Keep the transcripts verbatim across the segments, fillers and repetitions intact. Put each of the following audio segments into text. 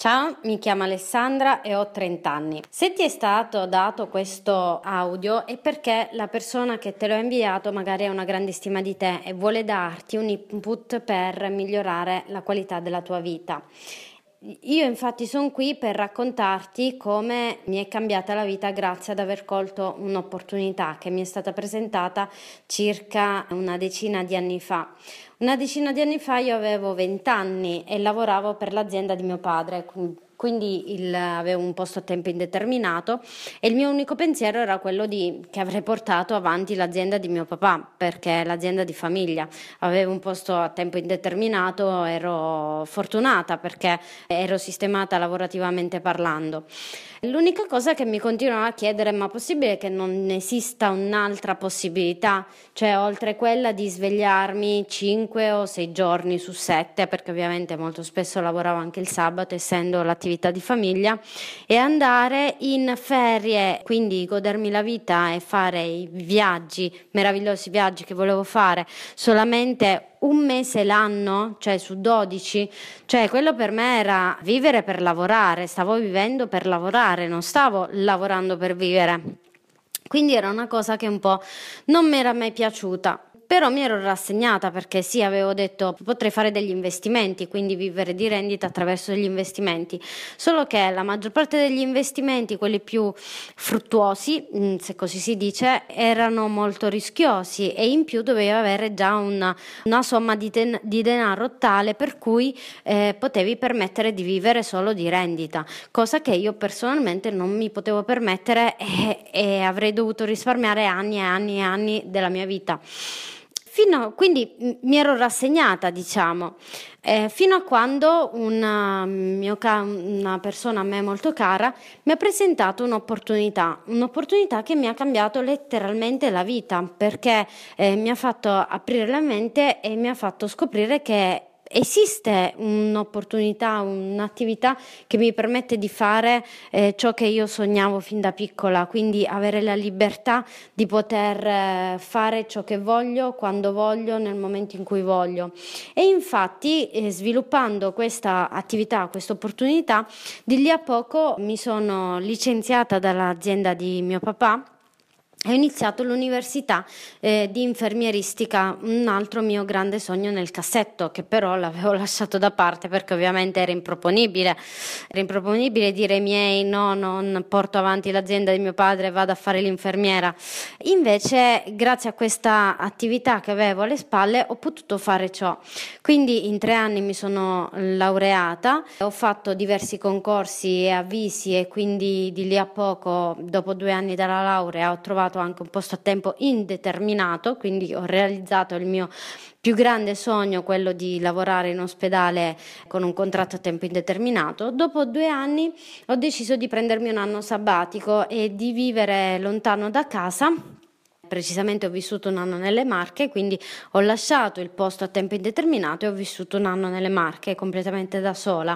Ciao, mi chiamo Alessandra e ho trenta anni. Se ti è stato dato questo audio è perché la persona che te lo ha inviato magari ha una grande stima di te e vuole darti un input per migliorare la qualità della tua vita. Io infatti sono qui per raccontarti come mi è cambiata la vita grazie ad aver colto un'opportunità che mi è stata presentata circa una decina di anni fa. Una decina di anni fa io avevo venti anni e lavoravo per l'azienda di mio padre, quindi il, avevo un posto a tempo indeterminato e il mio unico pensiero era quello di che avrei portato avanti l'azienda di mio papà, perché è l'azienda di famiglia. Avevo un posto a tempo indeterminato, ero fortunata perché ero sistemata lavorativamente parlando. L'unica cosa che mi continuano a chiedere è: ma possibile che non esista un'altra possibilità? Cioè oltre quella di svegliarmi cinque o sei giorni su sette, perché ovviamente molto spesso lavoravo anche il sabato essendo l'attività di famiglia, e andare in ferie, quindi godermi la vita e fare i viaggi, meravigliosi viaggi che volevo fare solamente un mese l'anno, cioè su dodici, cioè quello per me era vivere per lavorare, stavo vivendo per lavorare, non stavo lavorando per vivere. Quindi era una cosa che un po' non mi era mai piaciuta. Però mi ero rassegnata perché sì, avevo detto potrei fare degli investimenti, quindi vivere di rendita attraverso degli investimenti, solo che la maggior parte degli investimenti, quelli più fruttuosi, se così si dice, erano molto rischiosi e in più dovevi avere già una, una somma di, ten- di denaro tale per cui eh, potevi permettere di vivere solo di rendita, cosa che io personalmente non mi potevo permettere e, e avrei dovuto risparmiare anni e anni e anni della mia vita. Fino, quindi mi ero rassegnata, diciamo, eh, fino a quando una, mio ca- una persona a me molto cara mi ha presentato un'opportunità, un'opportunità che mi ha cambiato letteralmente la vita, perché eh, mi ha fatto aprire la mente e mi ha fatto scoprire che esiste un'opportunità, un'attività che mi permette di fare eh, ciò che io sognavo fin da piccola, quindi avere la libertà di poter eh, fare ciò che voglio, quando voglio, nel momento in cui voglio. E infatti eh, sviluppando questa attività, questa opportunità, di lì a poco mi sono licenziata dall'azienda di mio papà. Ho iniziato l'università eh, di infermieristica, un altro mio grande sogno nel cassetto, che però l'avevo lasciato da parte perché ovviamente era improponibile. Era improponibile dire ai miei: no, non porto avanti l'azienda di mio padre, vado a fare l'infermiera. Invece, grazie a questa attività che avevo alle spalle, ho potuto fare ciò. Quindi in tre anni mi sono laureata, ho fatto diversi concorsi e avvisi e quindi di lì a poco, dopo due anni dalla laurea, ho trovato anche un posto a tempo indeterminato, quindi ho realizzato il mio più grande sogno, quello di lavorare in ospedale con un contratto a tempo indeterminato. Dopo due anni ho deciso di prendermi un anno sabbatico e di vivere lontano da casa. Precisamente ho vissuto un anno nelle Marche, quindi ho lasciato il posto a tempo indeterminato e ho vissuto un anno nelle Marche completamente da sola.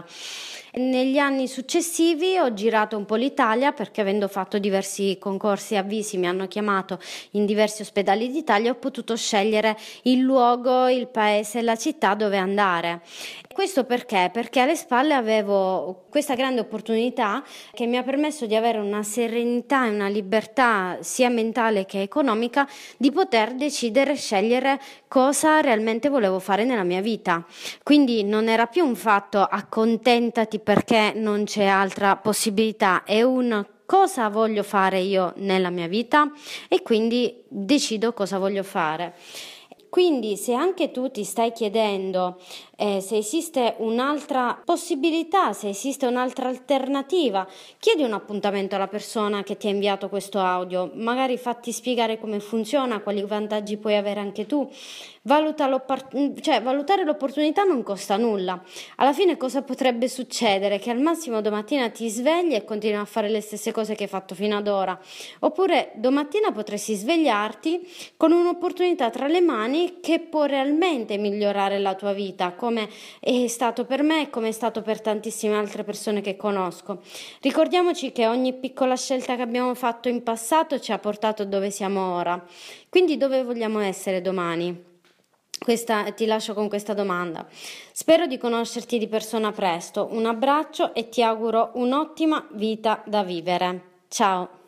Negli anni successivi ho girato un po' l'Italia perché, avendo fatto diversi concorsi e avvisi, mi hanno chiamato in diversi ospedali d'Italia, ho potuto scegliere il luogo, il paese, la città dove andare. Questo perché? Perché alle spalle avevo questa grande opportunità che mi ha permesso di avere una serenità e una libertà sia mentale che economica di poter decidere e scegliere cosa realmente volevo fare nella mia vita. Quindi non era più un fatto accontentati perché non c'è altra possibilità, è un cosa voglio fare io nella mia vita e quindi decido cosa voglio fare. Quindi se anche tu ti stai chiedendo eh, se esiste un'altra possibilità, se esiste un'altra alternativa, chiedi un appuntamento alla persona che ti ha inviato questo audio, magari fatti spiegare come funziona, quali vantaggi puoi avere anche tu. Valuta cioè, valutare l'opportunità non costa nulla. Alla fine cosa potrebbe succedere? Che al massimo domattina ti svegli e continui a fare le stesse cose che hai fatto fino ad ora, oppure domattina potresti svegliarti con un'opportunità tra le mani che può realmente migliorare la tua vita, come è stato per me e come è stato per tantissime altre persone che conosco. Ricordiamoci che ogni piccola scelta che abbiamo fatto in passato ci ha portato dove siamo ora, quindi dove vogliamo essere domani? Questa, ti lascio con questa domanda. Spero di conoscerti di persona presto. Un abbraccio e ti auguro un'ottima vita da vivere. Ciao!